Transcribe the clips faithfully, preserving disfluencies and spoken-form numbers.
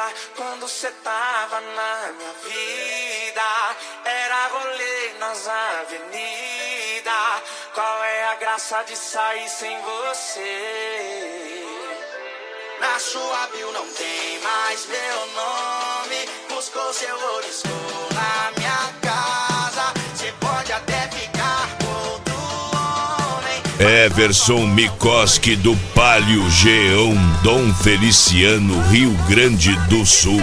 quando cê tava na minha vida. Era rolê nas avenidas. Qual é a graça de sair sem você? Na sua bio não tem mais meu nome. Buscou seu olho, escou na minha casa. Cê pode até ficar com outro homem. Everson Mikoski do Palio Geão, Dom Feliciano, Rio Grande do Sul.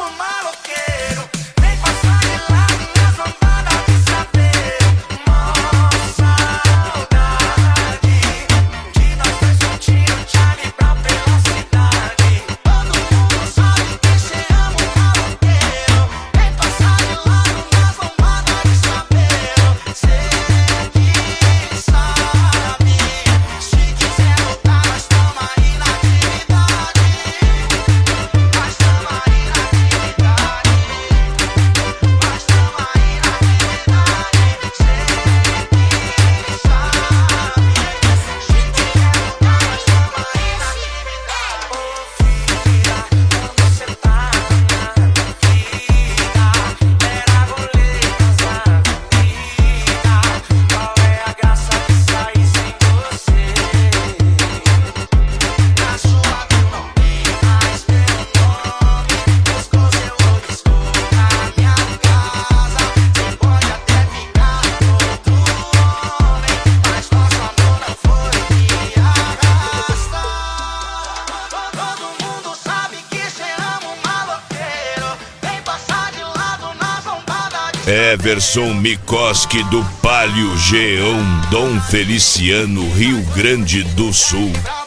Everson Mikoski do Palio Geão, Dom Feliciano, Rio Grande do Sul.